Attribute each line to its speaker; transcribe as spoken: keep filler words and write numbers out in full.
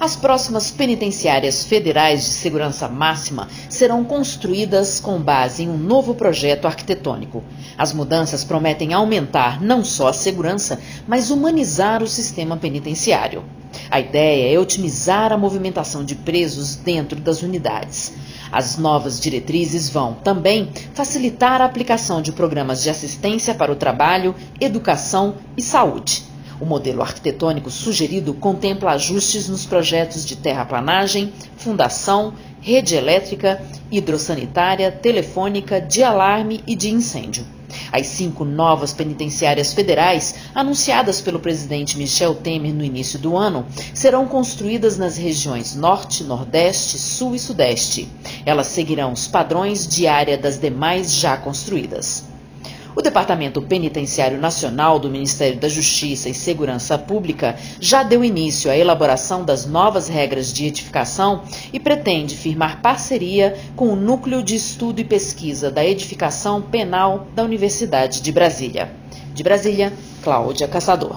Speaker 1: As próximas penitenciárias federais de segurança máxima serão construídas com base em um novo projeto arquitetônico. As mudanças prometem aumentar não só a segurança, mas humanizar o sistema penitenciário. A ideia é otimizar a movimentação de presos dentro das unidades. As novas diretrizes vão também facilitar a aplicação de programas de assistência para o trabalho, educação e saúde. O modelo arquitetônico sugerido contempla ajustes nos projetos de terraplanagem, fundação, rede elétrica, hidrossanitária, telefônica, de alarme e de incêndio. As cinco novas penitenciárias federais, anunciadas pelo presidente Michel Temer no início do ano, serão construídas nas regiões Norte, Nordeste, Sul e Sudeste. Elas seguirão os padrões de área das demais já construídas. O Departamento Penitenciário Nacional do Ministério da Justiça e Segurança Pública já deu início à elaboração das novas regras de edificação e pretende firmar parceria com o Núcleo de Estudo e Pesquisa da Edificação Penal da Universidade de Brasília. De Brasília, Cláudia Caçador.